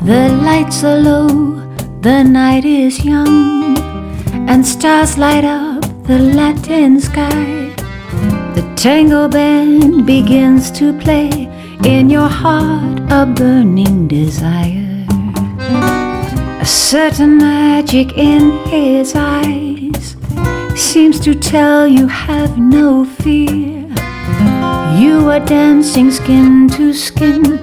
The lights are low, the night is young, and stars light up the Latin sky. The tango band begins to play, in your heart a burning desire. A certain magic in his eyes seems to tell you have no fear. You are dancing skin to skin